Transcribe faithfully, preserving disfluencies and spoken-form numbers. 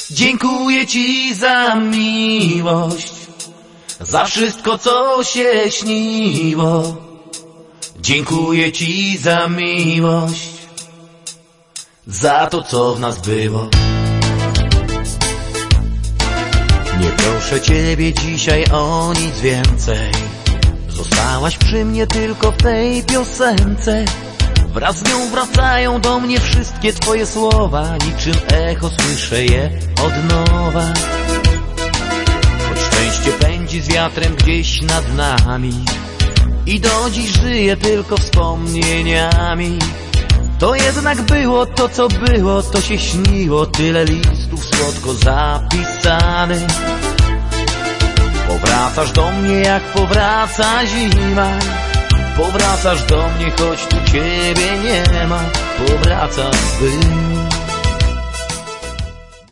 Dziękuję Ci za miłość, za wszystko, co się śniło. Dziękuję Ci za miłość, za to, co w nas było. Nie proszę Ciebie dzisiaj o nic więcej. Zostałaś przy mnie tylko w tej piosence. Wraz z nią wracają do mnie wszystkie Twoje słowa. Niczym echo słyszę je od nowa. Choć szczęście pędzi z wiatrem gdzieś nad nami i do dziś żyję tylko wspomnieniami. To jednak było to, co było, to się śniło. Tyle listów słodko zapisanych. Powracasz do mnie jak powraca zima. Powracasz do mnie, choć tu Ciebie nie ma. Powracasz, by